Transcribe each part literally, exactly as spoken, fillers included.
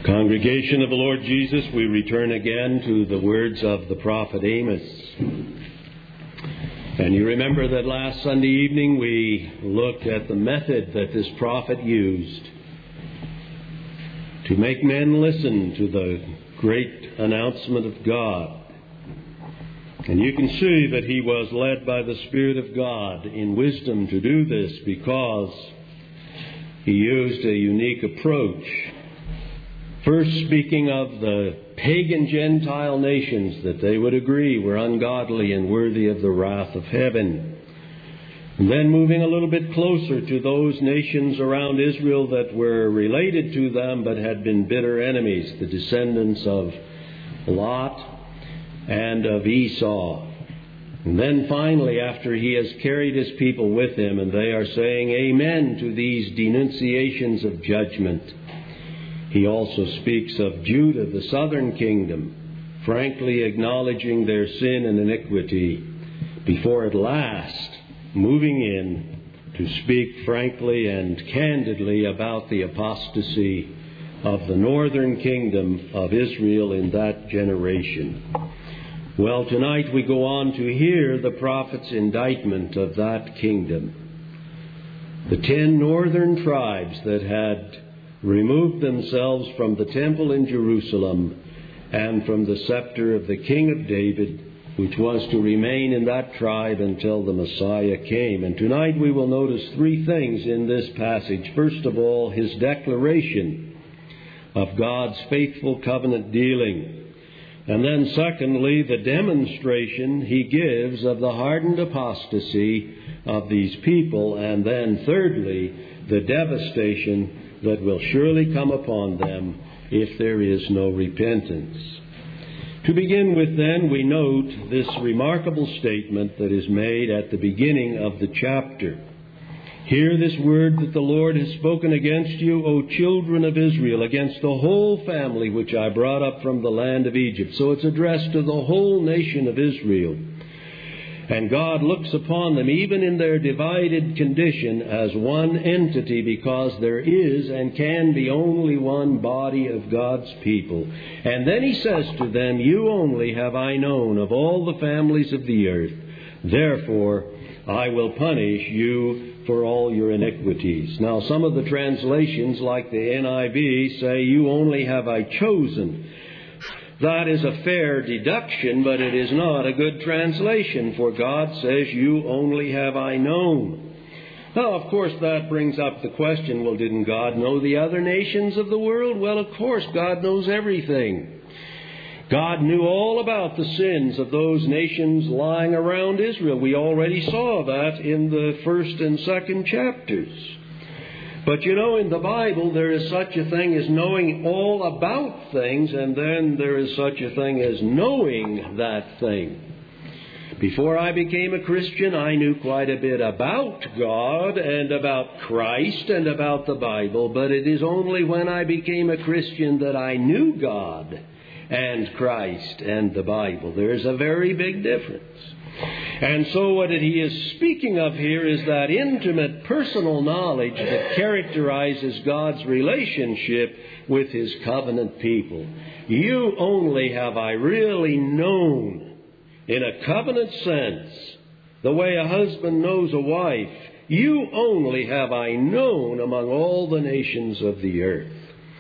Congregation of the Lord Jesus, we return again to the words of the prophet Amos. And you remember that last Sunday evening we looked at the method that this prophet used to make men listen to the great announcement of God. And you can see that he was led by the Spirit of God in wisdom to do this, because he used a unique approach. First, speaking of the pagan Gentile nations that they would agree were ungodly and worthy of the wrath of heaven. And then moving a little bit closer to those nations around Israel that were related to them but had been bitter enemies, the descendants of Lot and of Esau. And then finally, after he has carried his people with him and they are saying amen to these denunciations of judgment, he also speaks of Judah, the southern kingdom, frankly acknowledging their sin and iniquity, before at last moving in to speak frankly and candidly about the apostasy of the northern kingdom of Israel in that generation. Well, tonight we go on to hear the prophet's indictment of that kingdom. The ten northern tribes that had removed themselves from the temple in Jerusalem and from the scepter of the king of David, which was to remain in that tribe until the Messiah came. And tonight we will notice three things in this passage. First of all, his declaration of God's faithful covenant dealing. And then secondly, the demonstration he gives of the hardened apostasy of these people. And then thirdly, the devastation that will surely come upon them if there is no repentance. To begin with, then, we note this remarkable statement that is made at the beginning of the chapter. Hear this word that the Lord has spoken against you, O children of Israel, against the whole family which I brought up from the land of Egypt. So it's addressed to the whole nation of Israel. And God looks upon them, even in their divided condition, as one entity, because there is and can be only one body of God's people. And then he says to them, you only have I known of all the families of the earth. Therefore, I will punish you for all your iniquities. Now, some of the translations, like the N I V, say, you only have I chosen. That is a fair deduction, but it is not a good translation, for God says, you only have I known. Now, of course, that brings up the question, well, didn't God know the other nations of the world? Well, of course, God knows everything. God knew all about the sins of those nations lying around Israel. We already saw that in the first and second chapters. But you know, in the Bible, there is such a thing as knowing all about things, and then there is such a thing as knowing that thing. Before I became a Christian, I knew quite a bit about God and about Christ and about the Bible, but it is only when I became a Christian that I knew God and Christ and the Bible. There is a very big difference. And so what he is speaking of here is that intimate personal knowledge that characterizes God's relationship with his covenant people. You only have I really known, in a covenant sense, the way a husband knows a wife. You only have I known among all the nations of the earth.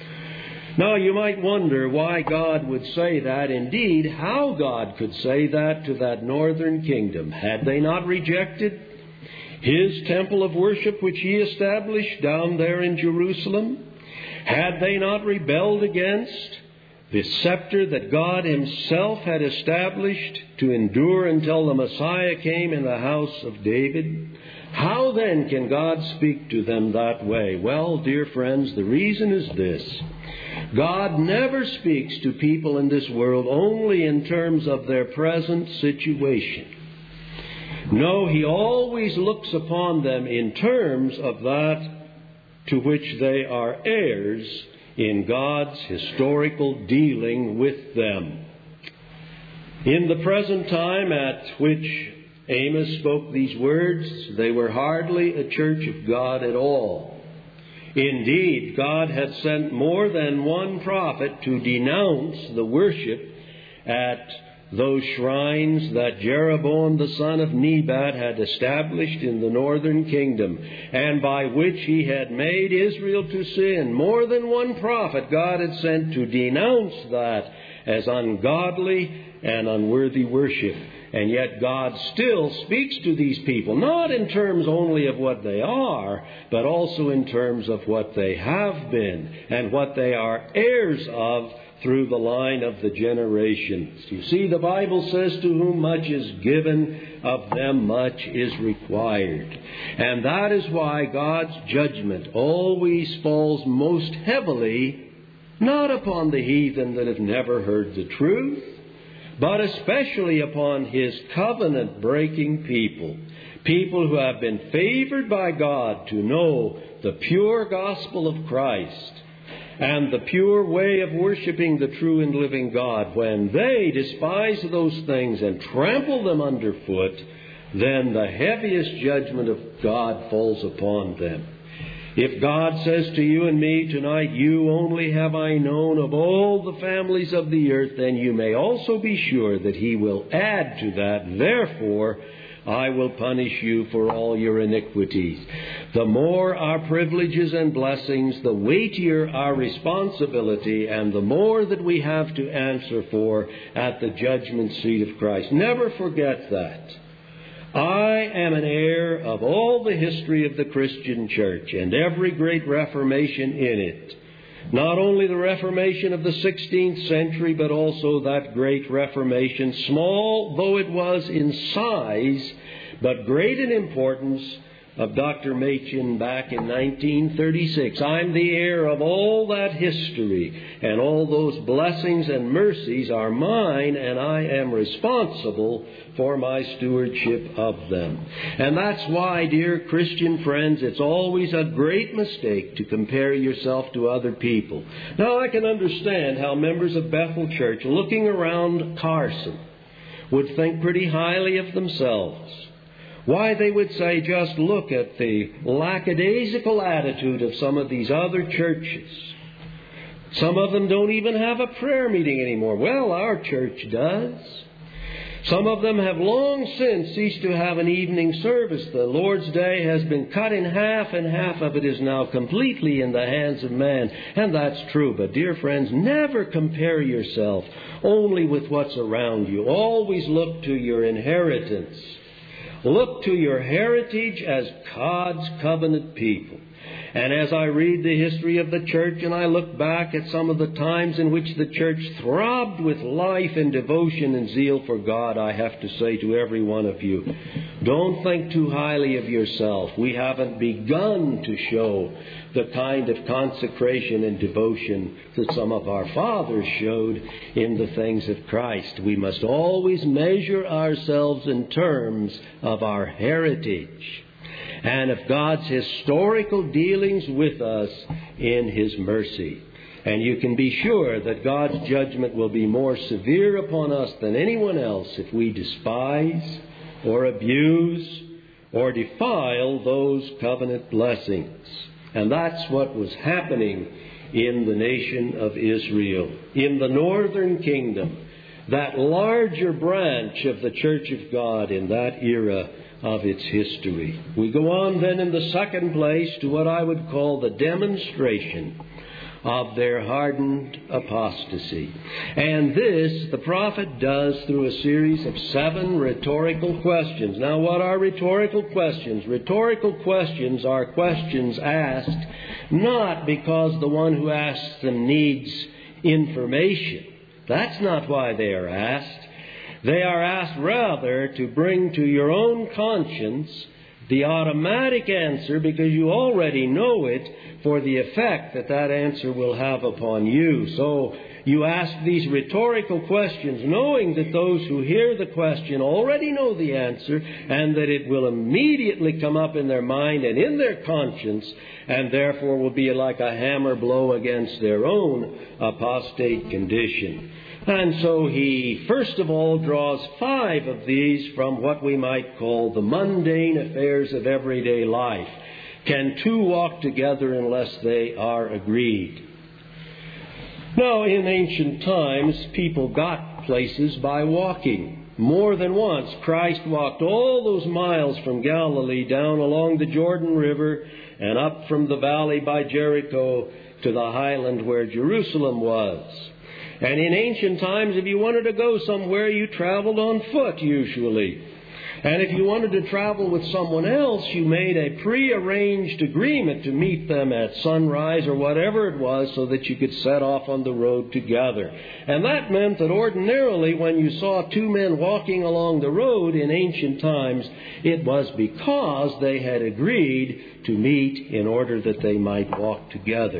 Now, you might wonder why God would say that. Indeed, how God could say that to that northern kingdom. Had they not rejected his temple of worship which he established down there in Jerusalem? Had they not rebelled against the scepter that God himself had established to endure until the Messiah came in the house of David? How then can God speak to them that way? Well, dear friends, the reason is this. God never speaks to people in this world only in terms of their present situation. No, he always looks upon them in terms of that to which they are heirs in God's historical dealing with them. In the present time at which Amos spoke these words, they were hardly a church of God at all. Indeed, God had sent more than one prophet to denounce the worship at those shrines that Jeroboam the son of Nebat had established in the northern kingdom, and by which he had made Israel to sin. More than one prophet God had sent to denounce that as ungodly and unworthy worship. And yet God still speaks to these people, not in terms only of what they are, but also in terms of what they have been and what they are heirs of through the line of the generations. You see, the Bible says, to whom much is given, of them much is required. And that is why God's judgment always falls most heavily, not upon the heathen that have never heard the truth, but especially upon His covenant-breaking people, people who have been favored by God to know the pure gospel of Christ and the pure way of worshiping the true and living God. When they despise those things and trample them underfoot, then the heaviest judgment of God falls upon them. If God says to you and me tonight, you only have I known of all the families of the earth, then you may also be sure that He will add to that, therefore, I will punish you for all your iniquities. The more our privileges and blessings, the weightier our responsibility, and the more that we have to answer for at the judgment seat of Christ. Never forget that. I am an heir of all the history of the Christian church and every great reformation in it. Not only the Reformation of the sixteenth century, but also that great Reformation, small though it was in size, but great in importance, of Doctor Machen back in nineteen thirty-six. I'm the heir of all that history, and all those blessings and mercies are mine, and I am responsible for my stewardship of them. And that's why, dear Christian friends, it's always a great mistake to compare yourself to other people. Now, I can understand how members of Bethel Church, looking around Carson, would think pretty highly of themselves. Why, they would say, just look at the lackadaisical attitude of some of these other churches. Some of them don't even have a prayer meeting anymore. Well, our church does. Some of them have long since ceased to have an evening service. The Lord's Day has been cut in half, and half of it is now completely in the hands of man. And that's true. But, dear friends, never compare yourself only with what's around you. Always look to your inheritance. Look to your heritage as God's covenant people. And as I read the history of the church and I look back at some of the times in which the church throbbed with life and devotion and zeal for God, I have to say to every one of you, don't think too highly of yourself. We haven't begun to show the kind of consecration and devotion that some of our fathers showed in the things of Christ. We must always measure ourselves in terms of our heritage and of God's historical dealings with us in His mercy. And you can be sure that God's judgment will be more severe upon us than anyone else if we despise or abuse or defile those covenant blessings. And that's what was happening in the nation of Israel. In the northern kingdom, that larger branch of the Church of God in that era of its history. We go on then in the second place to what I would call the demonstration of their hardened apostasy. And this the prophet does through a series of seven rhetorical questions. Now, what are rhetorical questions? Rhetorical questions are questions asked not because the one who asks them needs information. That's not why they are asked. They are asked rather to bring to your own conscience the automatic answer, because you already know it, for the effect that that answer will have upon you. So you ask these rhetorical questions knowing that those who hear the question already know the answer, and that it will immediately come up in their mind and in their conscience, and therefore will be like a hammer blow against their own apostate condition. And so he, first of all, draws five of these from what we might call the mundane affairs of everyday life. Can two walk together unless they are agreed? Now, in ancient times, people got places by walking. More than once, Christ walked all those miles from Galilee down along the Jordan River and up from the valley by Jericho to the highland where Jerusalem was. And in ancient times, if you wanted to go somewhere, you traveled on foot usually. And if you wanted to travel with someone else, you made a pre-arranged agreement to meet them at sunrise or whatever it was so that you could set off on the road together. And that meant that ordinarily when you saw two men walking along the road in ancient times, it was because they had agreed to meet in order that they might walk together.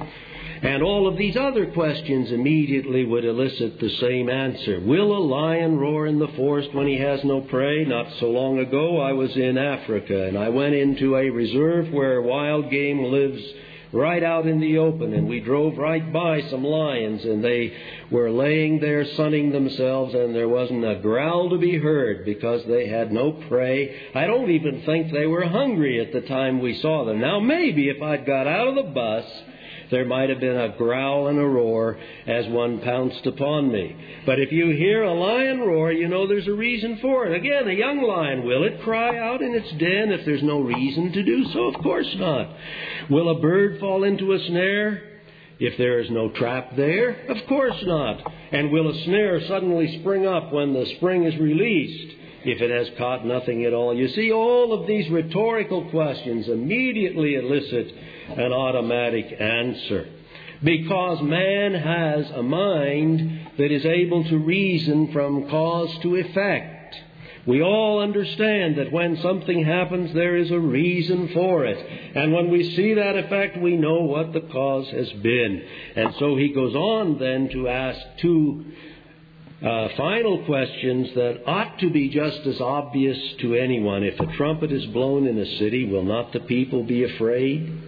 And all of these other questions immediately would elicit the same answer. Will a lion roar in the forest when he has no prey? Not so long ago I was in Africa and I went into a reserve where wild game lives right out in the open, and we drove right by some lions and they were laying there sunning themselves, and there wasn't a growl to be heard because they had no prey. I don't even think they were hungry at the time we saw them. Now maybe if I'd got out of the bus, there might have been a growl and a roar as one pounced upon me. But if you hear a lion roar, you know there's a reason for it. Again, a young lion, will it cry out in its den if there's no reason to do so? Of course not. Will a bird fall into a snare if there is no trap there? Of course not. And will a snare suddenly spring up when the spring is released if it has caught nothing at all? You see, all of these rhetorical questions immediately elicit an automatic answer, because man has a mind that is able to reason from cause to effect. We all understand that when something happens, there is a reason for it. And when we see that effect, we know what the cause has been. And so he goes on then to ask two uh, final questions that ought to be just as obvious to anyone. If a trumpet is blown in a city, will not the people be afraid?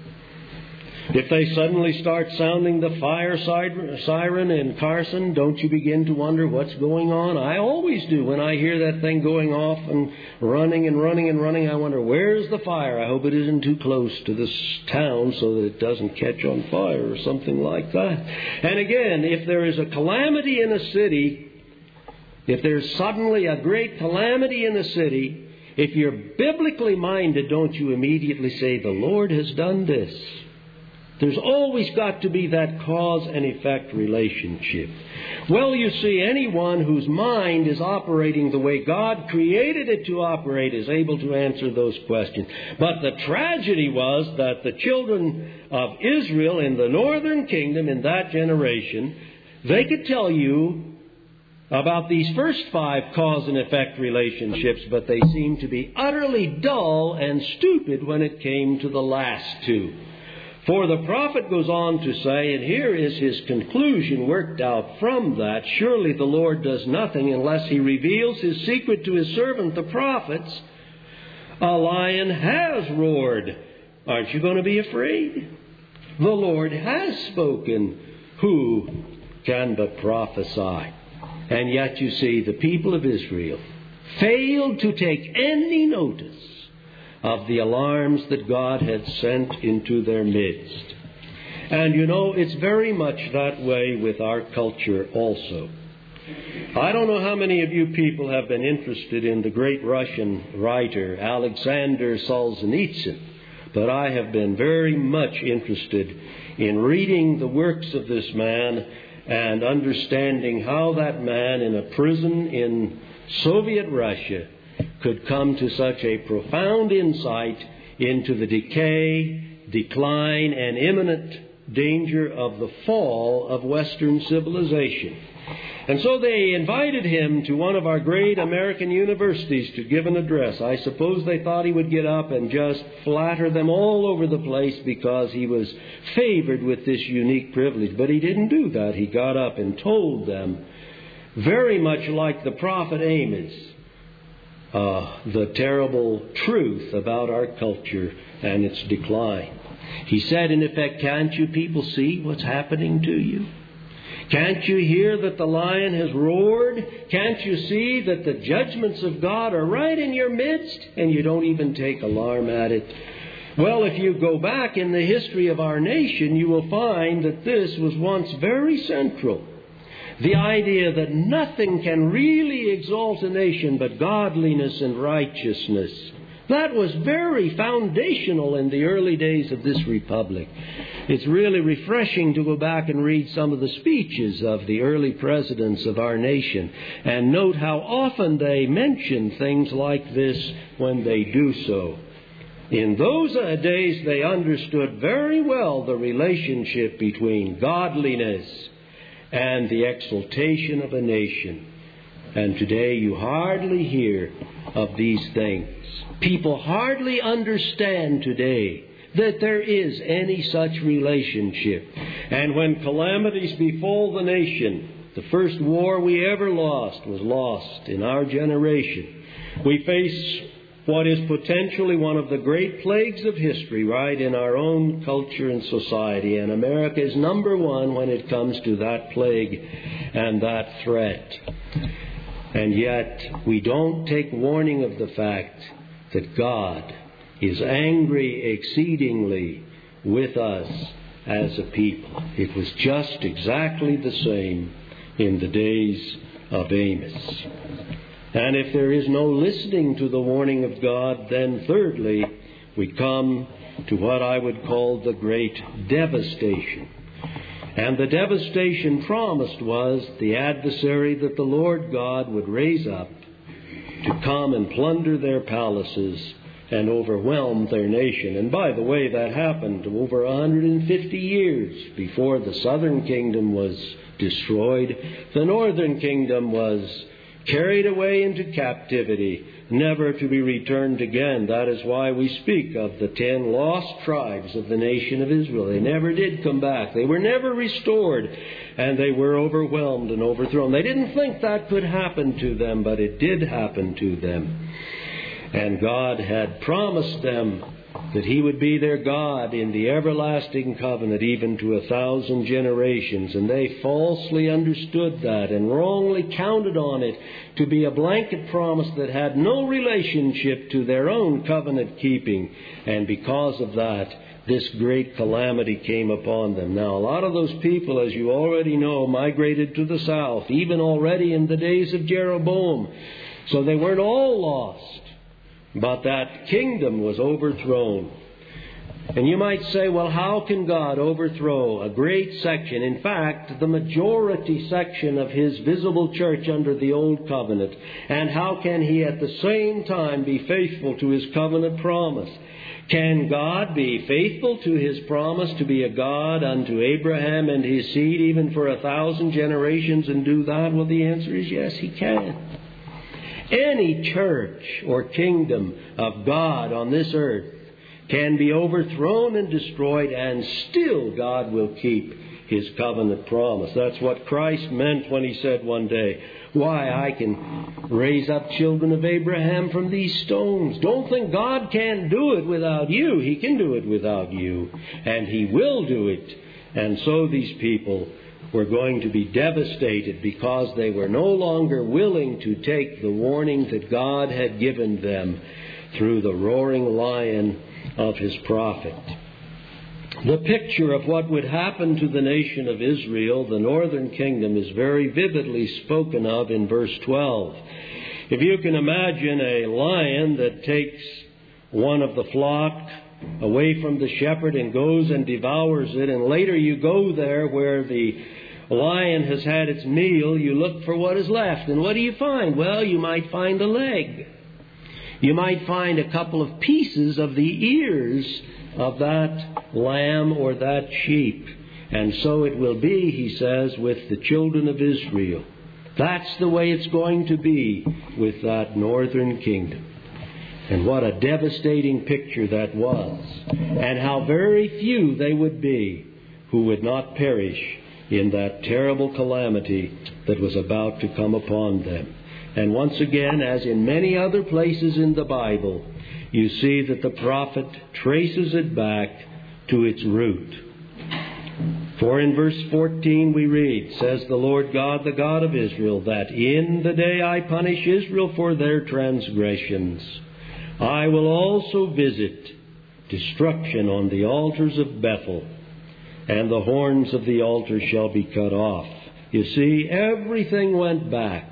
If they suddenly start sounding the fire siren in Carson, don't you begin to wonder what's going on? I always do. When I hear that thing going off and running and running and running, I wonder, where's the fire? I hope it isn't too close to this town so that it doesn't catch on fire or something like that. And again, if there is a calamity in a city, if there's suddenly a great calamity in a city, if you're biblically minded, don't you immediately say, the Lord has done this? There's always got to be that cause and effect relationship. Well, you see, anyone whose mind is operating the way God created it to operate is able to answer those questions. But the tragedy was that the children of Israel in the northern kingdom in that generation, they could tell you about these first five cause and effect relationships, but they seemed to be utterly dull and stupid when it came to the last two. For the prophet goes on to say, and here is his conclusion worked out from that, surely the Lord does nothing unless he reveals his secret to his servant, the prophets. A lion has roared. Aren't you going to be afraid? The Lord has spoken. Who can but prophesy? And yet, you see, the people of Israel failed to take any notice of the alarms that God had sent into their midst. And you know, it's very much that way with our culture also. I don't know how many of you people have been interested in the great Russian writer Alexander Solzhenitsyn, but I have been very much interested in reading the works of this man and understanding how that man in a prison in Soviet Russia could come to such a profound insight into the decay, decline, and imminent danger of the fall of Western civilization. And so they invited him to one of our great American universities to give an address. I suppose they thought he would get up and just flatter them all over the place because he was favored with this unique privilege. But he didn't do that. He got up and told them, very much like the prophet Amos, Uh, the terrible truth about our culture and its decline. He said, in effect, can't you people see what's happening to you? Can't you hear that the lion has roared? Can't you see that the judgments of God are right in your midst and you don't even take alarm at it? Well, if you go back in the history of our nation, you will find that this was once very central. The idea that nothing can really exalt a nation but godliness and righteousness. That was very foundational in the early days of this republic. It's really refreshing to go back and read some of the speeches of the early presidents of our nation and note how often they mention things like this when they do so. In those days, they understood very well the relationship between godliness and the exaltation of a nation. And today you hardly hear of these things. People hardly understand today that there is any such relationship. And when calamities befall the nation, the first war we ever lost was lost in our generation. We face what is potentially one of the great plagues of history right in our own culture and society. And America is number one when it comes to that plague and that threat. And yet we don't take warning of the fact that God is angry exceedingly with us as a people. It was just exactly the same in the days of Amos. And if there is no listening to the warning of God, then thirdly, we come to what I would call the great devastation. And the devastation promised was the adversary that the Lord God would raise up to come and plunder their palaces and overwhelm their nation. And by the way, that happened over one hundred fifty years before the southern kingdom was destroyed. The northern kingdom was carried away into captivity, never to be returned again. That is why we speak of the ten lost tribes of the nation of Israel. They never did come back. They were never restored, and they were overwhelmed and overthrown. They didn't think that could happen to them, but it did happen to them. And God had promised them that He would be their God in the everlasting covenant, even to a thousand generations. And they falsely understood that and wrongly counted on it to be a blanket promise that had no relationship to their own covenant keeping. And because of that, this great calamity came upon them. Now, a lot of those people, as you already know, migrated to the south, even already in the days of Jeroboam. So they weren't all lost. But that kingdom was overthrown. And you might say, well, how can God overthrow a great section? In fact, the majority section of His visible church under the Old Covenant. And how can He at the same time be faithful to His covenant promise? Can God be faithful to His promise to be a God unto Abraham and his seed even for a thousand generations and do that? Well, the answer is yes, He can. Any church or kingdom of God on this earth can be overthrown and destroyed, and still God will keep His covenant promise. That's what Christ meant when He said one day, why, I can raise up children of Abraham from these stones. Don't think God can't do it without you. He can do it without you, and He will do it. And so these people were going to be devastated because they were no longer willing to take the warning that God had given them through the roaring lion of His prophet. The picture of what would happen to the nation of Israel, the northern kingdom, is very vividly spoken of in verse twelve. If you can imagine a lion that takes one of the flock away from the shepherd and goes and devours it, and later you go there where the lion has had its meal, you look for what is left. And what do you find? Well, you might find a leg. You might find a couple of pieces of the ears of that lamb or that sheep. And so it will be, he says, with the children of Israel. That's the way it's going to be with that northern kingdom. And what a devastating picture that was. And how very few they would be who would not perish in that terrible calamity that was about to come upon them. And once again, as in many other places in the Bible, you see that the prophet traces it back to its root. For in verse fourteen we read, says the Lord God, the God of Israel, that in the day I punish Israel for their transgressions, I will also visit destruction on the altars of Bethel, and the horns of the altar shall be cut off. You see, everything went back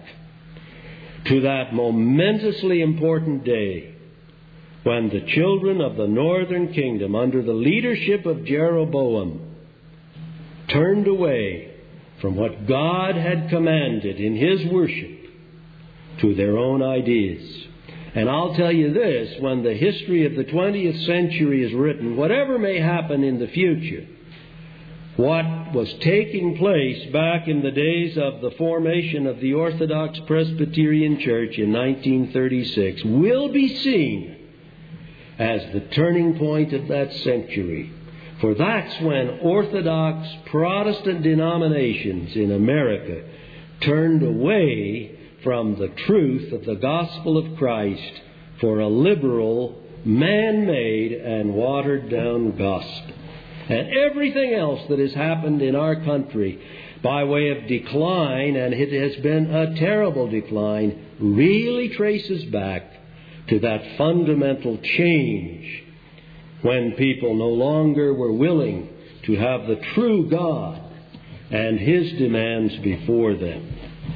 to that momentously important day when the children of the northern kingdom, under the leadership of Jeroboam, turned away from what God had commanded in His worship to their own ideas. And I'll tell you this, when the history of the twentieth century is written, whatever may happen in the future, what was taking place back in the days of the formation of the Orthodox Presbyterian Church in nineteen thirty-six will be seen as the turning point of that century. For that's when Orthodox Protestant denominations in America turned away from the truth of the gospel of Christ for a liberal, man-made, and watered-down gospel. And everything else that has happened in our country by way of decline, and it has been a terrible decline, really traces back to that fundamental change when people no longer were willing to have the true God and His demands before them.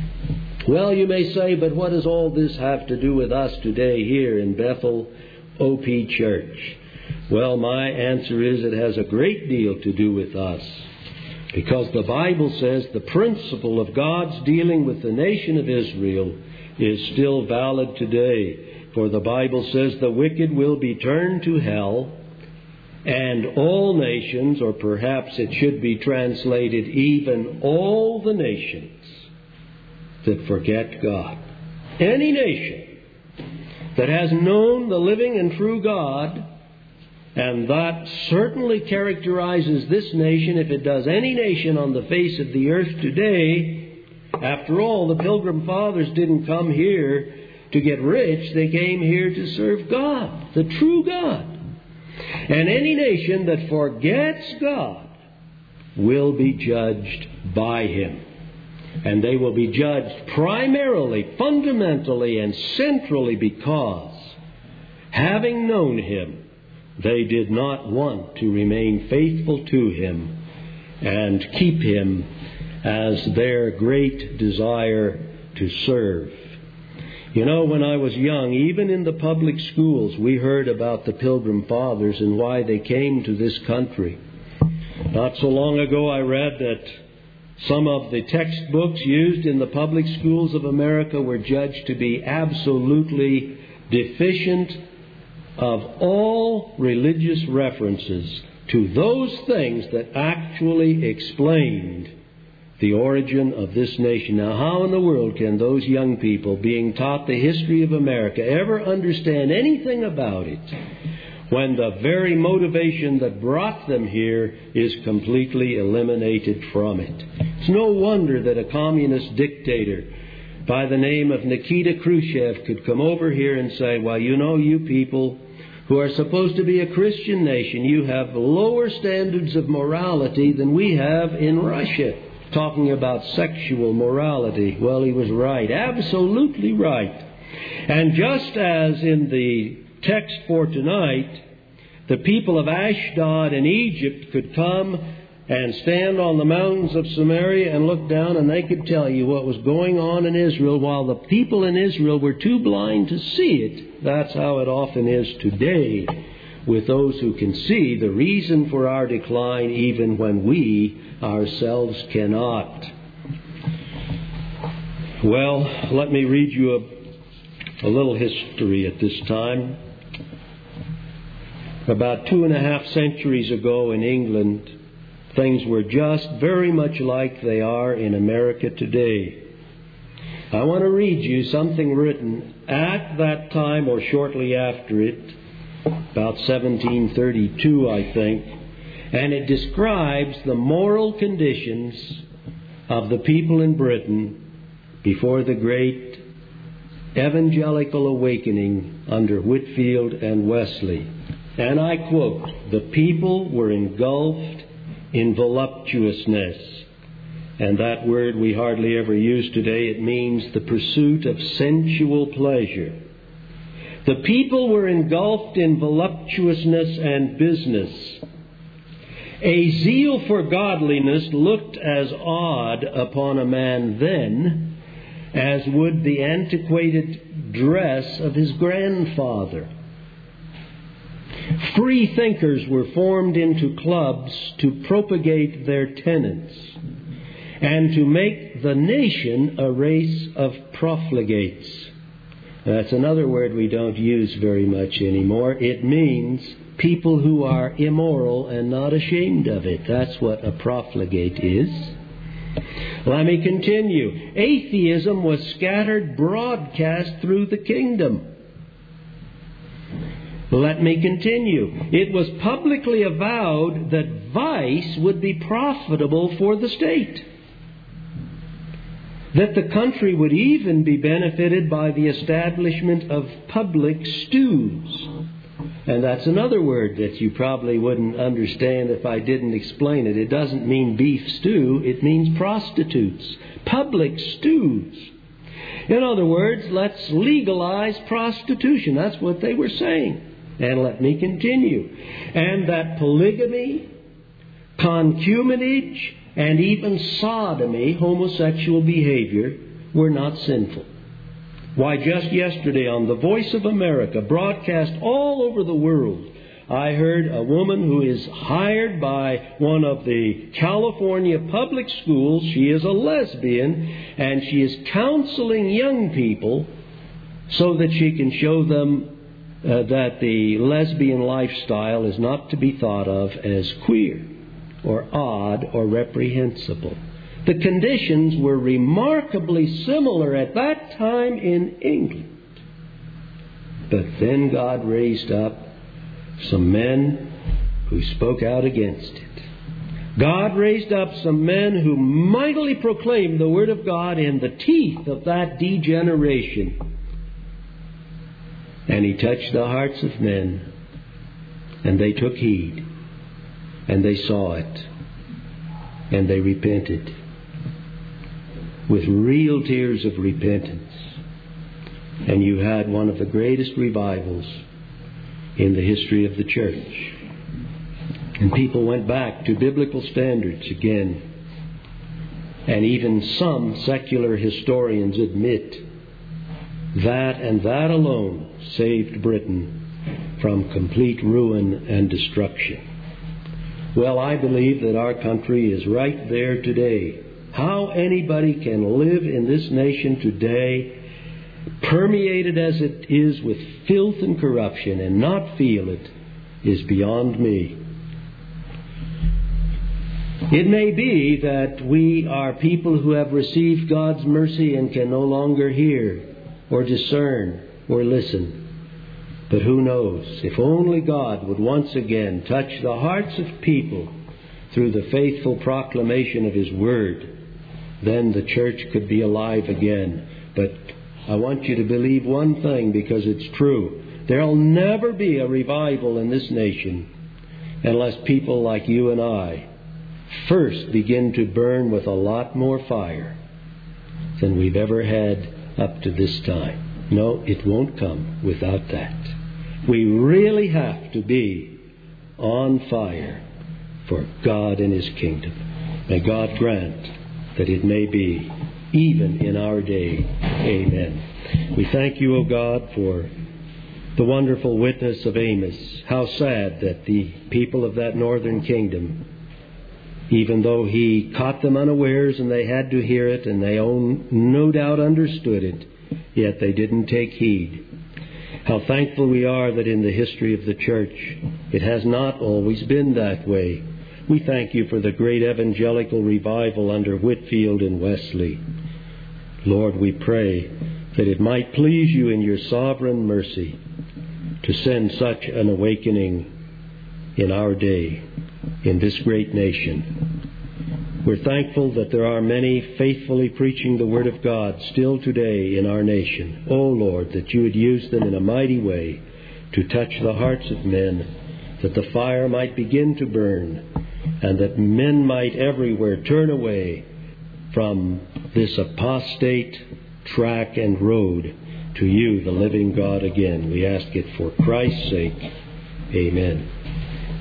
Well, you may say, but what does all this have to do with us today here in Bethel O P Church? Well, my answer is it has a great deal to do with us, because the Bible says the principle of God's dealing with the nation of Israel is still valid today. For the Bible says the wicked will be turned to hell, and all nations, or perhaps it should be translated, even all the nations that forget God. Any nation that has known the living and true God, and that certainly characterizes this nation, if it does any nation on the face of the earth today. After all, the Pilgrim Fathers didn't come here to get rich. They came here to serve God, the true God. And any nation that forgets God will be judged by Him. And they will be judged primarily, fundamentally, and centrally because, having known Him, they did not want to remain faithful to Him and keep Him as their great desire to serve. You know, when I was young, even in the public schools, we heard about the Pilgrim Fathers and why they came to this country. Not so long ago, I read that some of the textbooks used in the public schools of America were judged to be absolutely deficient of all religious references to those things that actually explained the origin of this nation. Now, how in the world can those young people, being taught the history of America, ever understand anything about it when the very motivation that brought them here is completely eliminated from it? It's no wonder that a communist dictator by the name of Nikita Khrushchev could come over here and say, well, you know, you people who are supposed to be a Christian nation, you have lower standards of morality than we have in Russia. Talking about sexual morality. Well, he was right. Absolutely right. And just as in the text for tonight, the people of Ashdod in Egypt could come and stand on the mountains of Samaria and look down, and they could tell you what was going on in Israel, while the people in Israel were too blind to see it. That's how it often is today with those who can see the reason for our decline, even when we ourselves cannot. Well, let me read you a, a little history at this time. About two and a half centuries ago in England, things were just very much like they are in America today. I want to read you something written at that time or shortly after it, about seventeen thirty-two, I think, and it describes the moral conditions of the people in Britain before the great evangelical awakening under Whitefield and Wesley. And I quote, "The people were engulfed in voluptuousness." And that word we hardly ever use today. It means the pursuit of sensual pleasure. The people were engulfed in voluptuousness and business. A zeal for godliness looked as odd upon a man then as would the antiquated dress of his grandfather. Free thinkers were formed into clubs to propagate their tenets and to make the nation a race of profligates. That's another word we don't use very much anymore. It means people who are immoral and not ashamed of it. That's what a profligate is. Let me continue. Atheism was scattered broadcast through the kingdom. Let me continue. It was publicly avowed that vice would be profitable for the state, that the country would even be benefited by the establishment of public stews. And that's another word that you probably wouldn't understand if I didn't explain it. It doesn't mean beef stew, it means prostitutes. Public stews. In other words, let's legalize prostitution. That's what they were saying. And let me continue. And that polygamy, concubinage, and even sodomy, homosexual behavior, were not sinful. Why, just yesterday on The Voice of America, broadcast all over the world, I heard a woman who is hired by one of the California public schools. She is a lesbian, and she is counseling young people so that she can show them uh, that the lesbian lifestyle is not to be thought of as queer or odd or reprehensible. The conditions were remarkably similar at that time in England. But then God raised up some men who spoke out against it. God raised up some men who mightily proclaimed the Word of God in the teeth of that degeneration. And He touched the hearts of men, and they took heed, and they saw it, and they repented with real tears of repentance. And you had one of the greatest revivals in the history of the church. And people went back to biblical standards again. And even some secular historians admit that and that alone saved Britain from complete ruin and destruction. Well, I believe that our country is right there today. How anybody can live in this nation today, permeated as it is with filth and corruption, and not feel it, is beyond me. It may be that we are people who have received God's mercy and can no longer hear or discern or listen. But who knows? If only God would once again touch the hearts of people through the faithful proclamation of His Word, then the church could be alive again. But I want you to believe one thing, because it's true. There'll never be a revival in this nation unless people like you and I first begin to burn with a lot more fire than we've ever had up to this time. No, it won't come without that. We really have to be on fire for God and His kingdom. May God grant that it may be even in our day. Amen. We thank You, O God, for the wonderful witness of Amos. How sad that the people of that northern kingdom, even though he caught them unawares and they had to hear it and they own, no doubt understood it, yet they didn't take heed. How thankful we are that in the history of the church it has not always been that way. We thank You for the great evangelical revival under Whitefield and Wesley. Lord, we pray that it might please You in Your sovereign mercy to send such an awakening in our day, in this great nation. We're thankful that there are many faithfully preaching the Word of God still today in our nation. Oh, Lord, that You would use them in a mighty way to touch the hearts of men, that the fire might begin to burn, and that men might everywhere turn away from this apostate track and road to you, the living God, again. We ask it for Christ's sake. Amen.